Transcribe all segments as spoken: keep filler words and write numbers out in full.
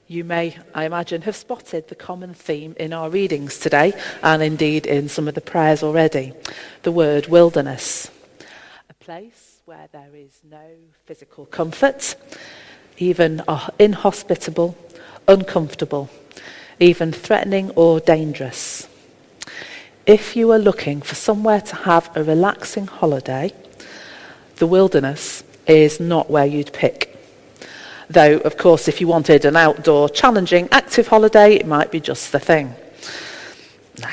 You may, I imagine, have spotted the common theme in our readings today, and indeed in some of the prayers already, the word wilderness. A place where there is no physical comfort, even inhospitable, uncomfortable, even threatening or dangerous. If you are looking for somewhere to have a relaxing holiday, the wilderness is not where you'd pick. Though, of course, if you wanted an outdoor, challenging, active holiday, it might be just the thing. No.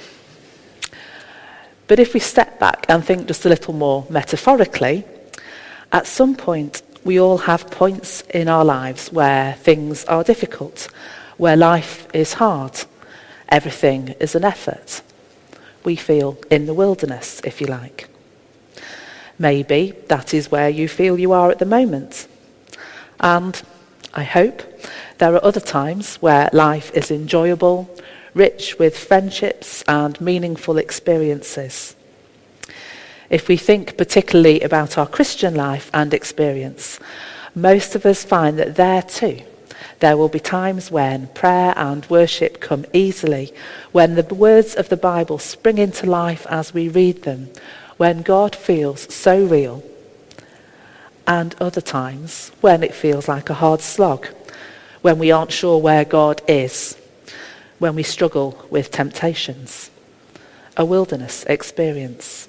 But if we step back and think just a little more metaphorically, at some point we all have points in our lives where things are difficult, where life is hard, everything is an effort. We feel in the wilderness, if you like. Maybe that is where you feel you are at the moment. And I hope there are other times where life is enjoyable, rich with friendships and meaningful experiences. If we think particularly about our Christian life and experience, most of us find that there too, there will be times when prayer and worship come easily, when the words of the Bible spring into life as we read them, when God feels so real. And other times when it feels like a hard slog, when we aren't sure where God is, when we struggle with temptations, a wilderness experience.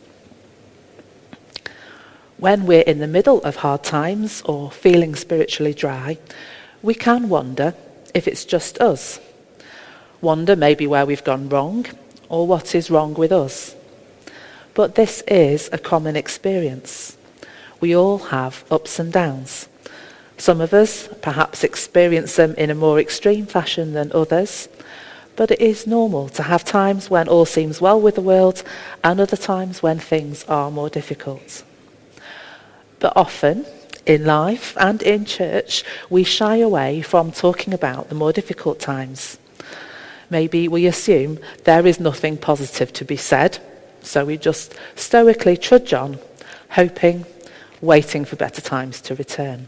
When we're in the middle of hard times or feeling spiritually dry, we can wonder if it's just us. Wonder maybe where we've gone wrong or what is wrong with us. But this is a common experience. We all have ups and downs. Some of us perhaps experience them in a more extreme fashion than others, but it is normal to have times when all seems well with the world and other times when things are more difficult. But often, in life and in church, we shy away from talking about the more difficult times. Maybe we assume there is nothing positive to be said, so we just stoically trudge on, hoping, waiting for better times to return.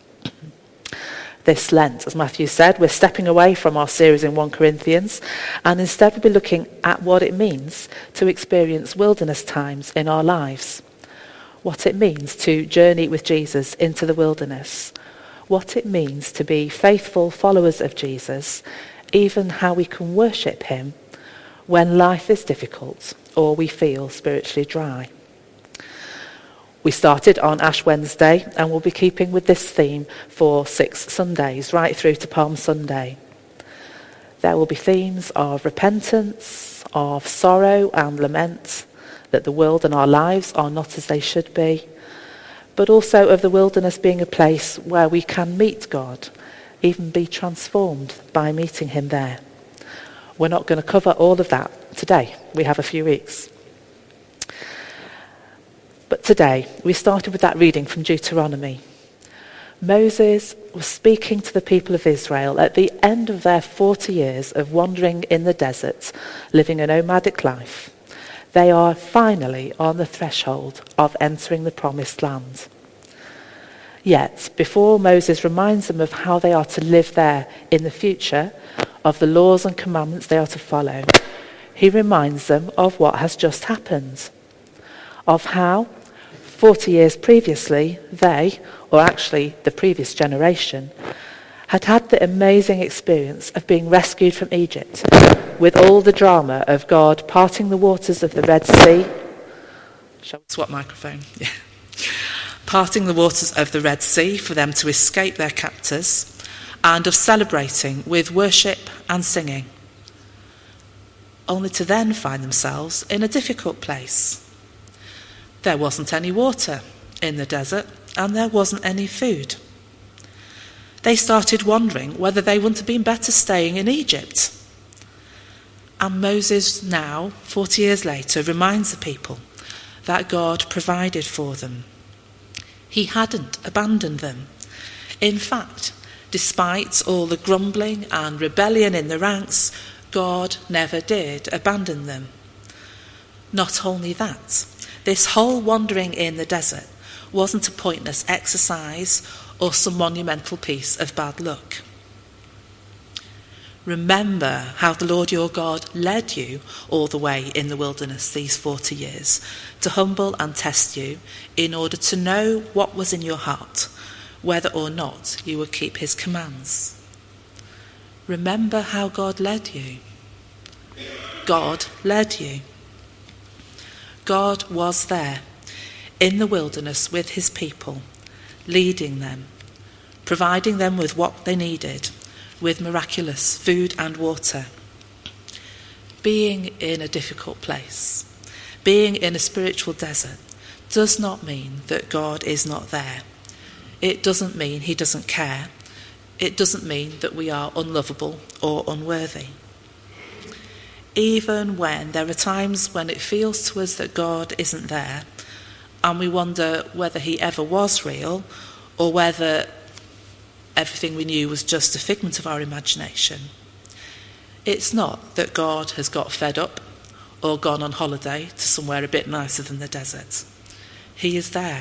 This Lent, as Matthew said, we're stepping away from our series in First Corinthians, and instead we'll be looking at what it means to experience wilderness times in our lives. What it means to journey with Jesus into the wilderness. What it means to be faithful followers of Jesus, even how we can worship him when life is difficult or we feel spiritually dry. We started on Ash Wednesday and we'll be keeping with this theme for six Sundays, right through to Palm Sunday. There will be themes of repentance, of sorrow and lament, that the world and our lives are not as they should be, but also of the wilderness being a place where we can meet God, even be transformed by meeting him there. We're not going to cover all of that today. We have a few weeks. But today, we started with that reading from Deuteronomy. Moses was speaking to the people of Israel at the end of their forty years of wandering in the desert, living a nomadic life. They are finally on the threshold of entering the promised land. Yet, before Moses reminds them of how they are to live there in the future, of the laws and commandments they are to follow, he reminds them of what has just happened, of how forty years previously they, or actually the previous generation, had had the amazing experience of being rescued from Egypt, with all the drama of God parting the waters of the Red Sea. Shall we swap microphone? Yeah. Parting the waters of the Red Sea for them to escape their captors, and of celebrating with worship and singing, only to then find themselves in a difficult place. There wasn't any water in the desert, and there wasn't any food. They started wondering whether they wouldn't have been better staying in Egypt. And Moses now, forty years later, reminds the people that God provided for them. He hadn't abandoned them. In fact, despite all the grumbling and rebellion in the ranks, God never did abandon them. Not only that, this whole wandering in the desert wasn't a pointless exercise or some monumental piece of bad luck. Remember how the Lord your God led you all the way in the wilderness these forty years, to humble and test you, in order to know what was in your heart, whether or not you would keep his commands. Remember how God led you. God led you. God was there in the wilderness with his people, leading them, providing them with what they needed, with miraculous food and water. Being in a difficult place, being in a spiritual desert, does not mean that God is not there. It doesn't mean he doesn't care. It doesn't mean that we are unlovable or unworthy. Even when there are times when it feels to us that God isn't there, and we wonder whether he ever was real, or whether everything we knew was just a figment of our imagination. It's not that God has got fed up or gone on holiday to somewhere a bit nicer than the desert. He is there.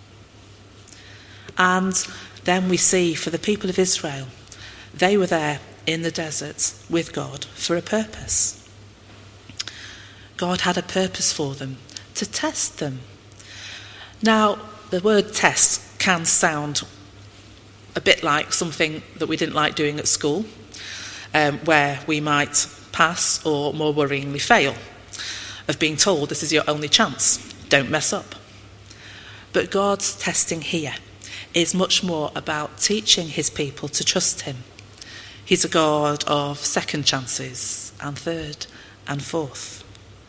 And then we see for the people of Israel, they were there in the desert with God for a purpose. God had a purpose for them, to test them. Now, the word test can sound a bit like something that we didn't like doing at school, um, where we might pass or, more worryingly, fail, of being told this is your only chance, don't mess up. But God's testing here is much more about teaching his people to trust him. He's a God of second chances and third and fourth.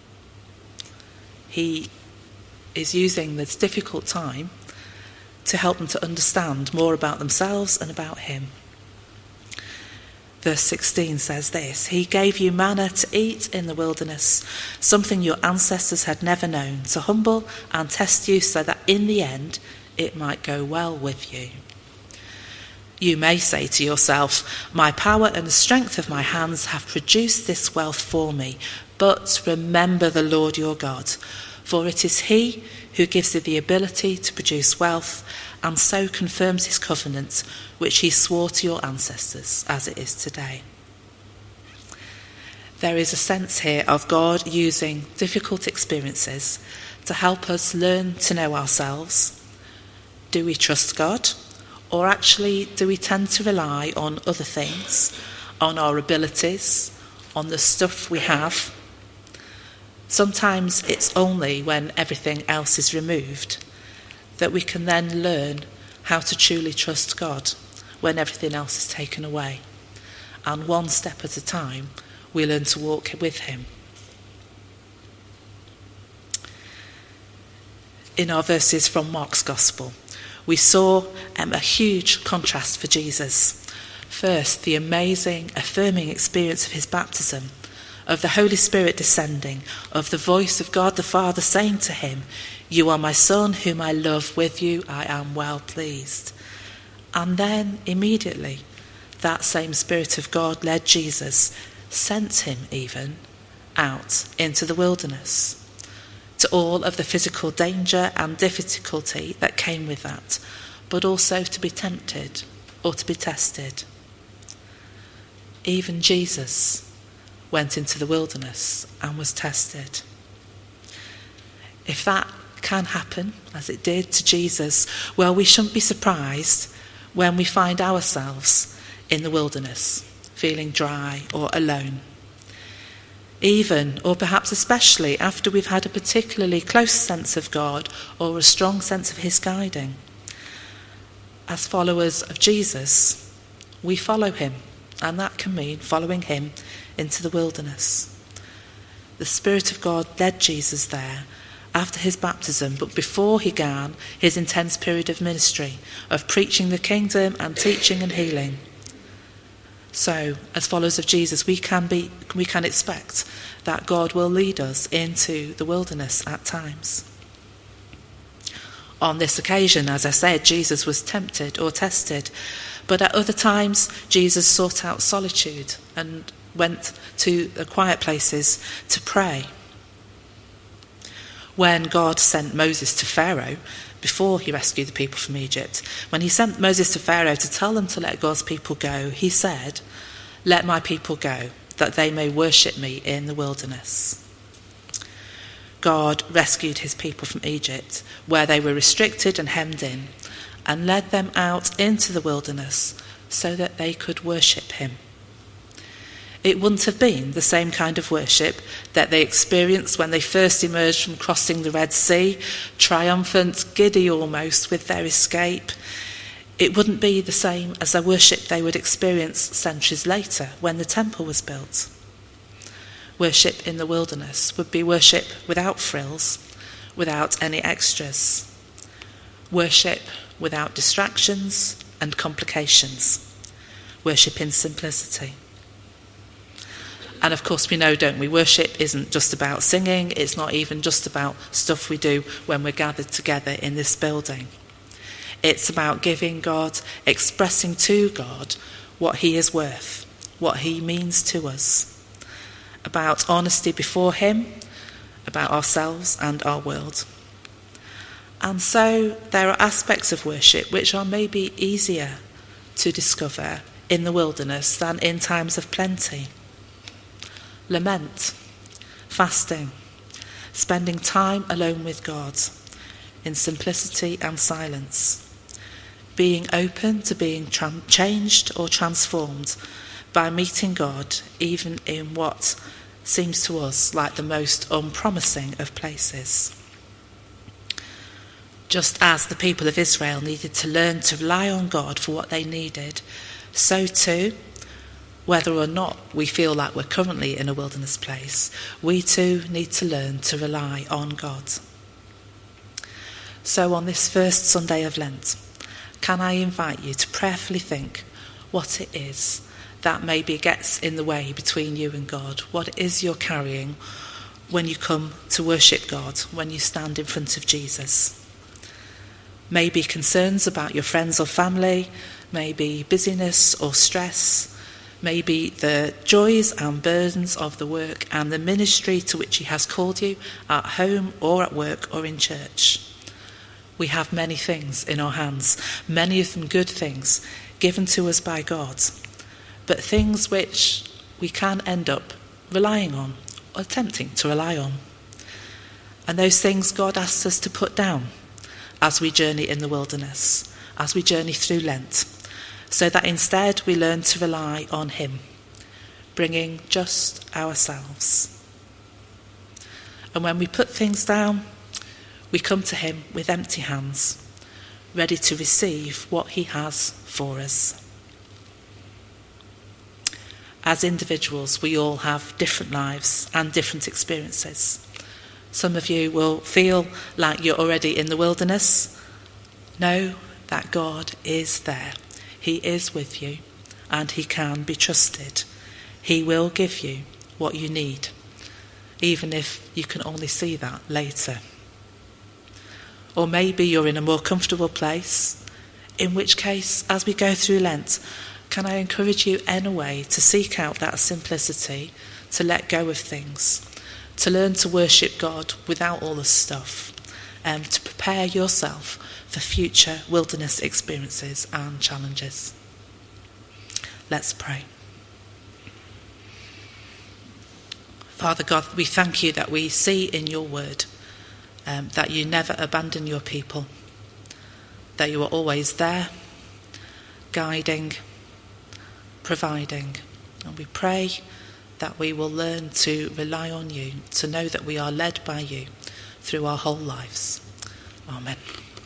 He is using this difficult time to help them to understand more about themselves and about him. Verse sixteen says this: he gave you manna to eat in the wilderness, something your ancestors had never known, to humble and test you so that in the end it might go well with you. You may say to yourself, my power and the strength of my hands have produced this wealth for me, but remember the Lord your God, for it is he who gives you the ability to produce wealth and so confirms his covenant, which he swore to your ancestors as it is today. There is a sense here of God using difficult experiences to help us learn to know ourselves. Do we trust God? Or actually, do we tend to rely on other things, on our abilities, on the stuff we have? Sometimes it's only when everything else is removed that we can then learn how to truly trust God when everything else is taken away. And one step at a time, we learn to walk with him. In our verses from Mark's Gospel, we saw um, a huge contrast for Jesus. First, the amazing, affirming experience of his baptism, of the Holy Spirit descending, of the voice of God the Father saying to him, you are my Son, whom I love. With you I am well pleased. And then, immediately, that same Spirit of God led Jesus, sent him even, out into the wilderness, to all of the physical danger and difficulty that came with that, but also to be tempted or to be tested. Even Jesus went into the wilderness and was tested. If that can happen, as it did to Jesus, well, we shouldn't be surprised when we find ourselves in the wilderness, feeling dry or alone. Even, or perhaps especially, after we've had a particularly close sense of God or a strong sense of his guiding. As followers of Jesus, we follow him, and that can mean following him into the wilderness. The Spirit of God led Jesus there after his baptism, but before he began his intense period of ministry, of preaching the kingdom and teaching and healing. So, as followers of Jesus, we can be, we can expect that God will lead us into the wilderness at times. On this occasion, as I said, Jesus was tempted or tested, but at other times, Jesus sought out solitude and went to the quiet places to pray. When God sent Moses to Pharaoh, before he rescued the people from Egypt, when he sent Moses to Pharaoh to tell them to let God's people go, he said, Let my people go, that they may worship me in the wilderness. God rescued his people from Egypt, where they were restricted and hemmed in, and led them out into the wilderness so that they could worship him. It wouldn't have been the same kind of worship that they experienced when they first emerged from crossing the Red Sea, triumphant, giddy almost with their escape. It wouldn't be the same as the worship they would experience centuries later when the temple was built. Worship in the wilderness would be worship without frills, without any extras. Worship without distractions and complications. Worship in simplicity. And of course we know, don't we, worship isn't just about singing, it's not even just about stuff we do when we're gathered together in this building. It's about giving God, expressing to God what he is worth, what he means to us. About honesty before him, about ourselves and our world. And so there are aspects of worship which are maybe easier to discover in the wilderness than in times of plenty. Lament, fasting, spending time alone with God in simplicity and silence, being open to being tra- changed or transformed by meeting God even in what seems to us like the most unpromising of places. Just as the people of Israel needed to learn to rely on God for what they needed, so too, whether or not we feel like we're currently in a wilderness place, we too need to learn to rely on God. So on this first Sunday of Lent, can I invite you to prayerfully think what it is that maybe gets in the way between you and God, what it is you're carrying when you come to worship God, when you stand in front of Jesus. Maybe concerns about your friends or family, maybe busyness or stress, maybe the joys and burdens of the work and the ministry to which he has called you at home or at work or in church. We have many things in our hands, many of them good things given to us by God, but things which we can end up relying on or attempting to rely on. And those things God asks us to put down as we journey in the wilderness, as we journey through Lent, so that instead we learn to rely on him, bringing just ourselves. And when we put things down, we come to him with empty hands, ready to receive what he has for us. As individuals, we all have different lives and different experiences. Some of you will feel like you're already in the wilderness. Know that God is there. He is with you and he can be trusted. He will give you what you need, even if you can only see that later. Or maybe you're in a more comfortable place, in which case, as we go through Lent, can I encourage you anyway to seek out that simplicity, to let go of things, to learn to worship God without all the stuff, and to prepare yourself for future wilderness experiences and challenges. Let's pray. Father God, we thank you that we see in your word um, that you never abandon your people, that you are always there, guiding, providing. And we pray that we will learn to rely on you, to know that we are led by you through our whole lives. Amen.